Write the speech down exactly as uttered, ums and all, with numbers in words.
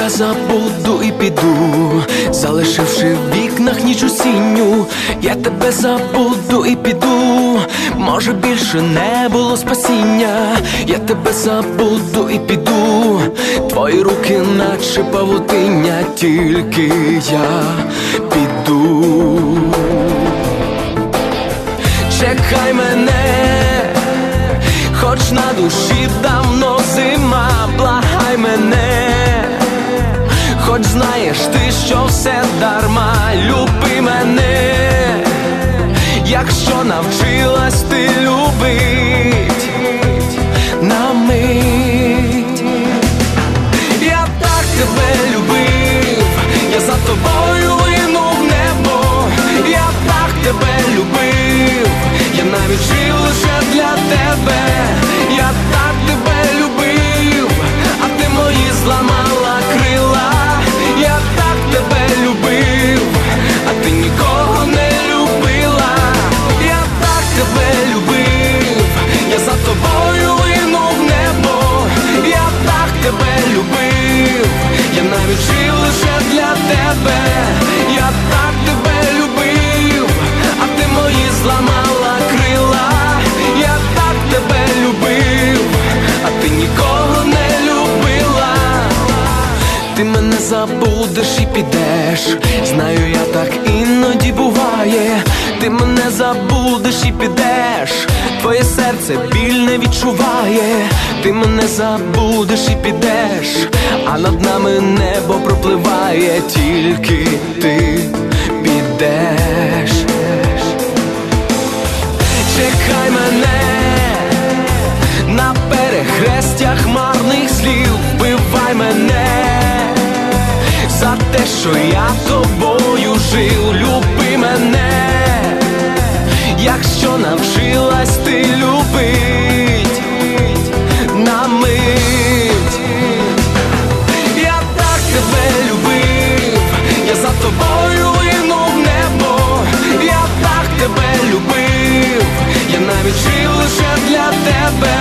тебе забуду і піду, залишивши в вікнах ніч осінню. Я тебе забуду і піду, може більше не було спасіння. Я тебе забуду і піду, твої руки наче павутиння, тільки я піду. Чекай мене, хоч на душі давно зима, благай мене, хоч знаєш ти, що все дарма. Люби мене, якщо навчилась ти любить на мить. Я так тебе любив, я за тобою линув в небо. Я так тебе любив, я навіть жив лише для тебе. Я так тебе любив, а ти мої зламала крила. Я так тебе любив, а ти нікого не любила. Я так тебе любив, я за тобою линув в небо. Я так тебе любив, я навіть жив лише для тебе. Я так тебе любив, а ти мої зламала крила. Я так тебе любив, а ти нікого не любила. Ти мене забудеш і підеш, знаю, я так іноді буває. Ти мене забудеш і підеш, твоє серце біль не відчуває. Ти мене забудеш і підеш, а над нами небо пропливає, тільки ти підеш. Чекай мене на перехрестях марних слів, вбивай мене за те, що я тобою жив. Люби мене, якщо навчилась ти любить на мить. Я так тебе любив, я за тобою линув в небо. Я так тебе любив, я навіть жив лише для тебе.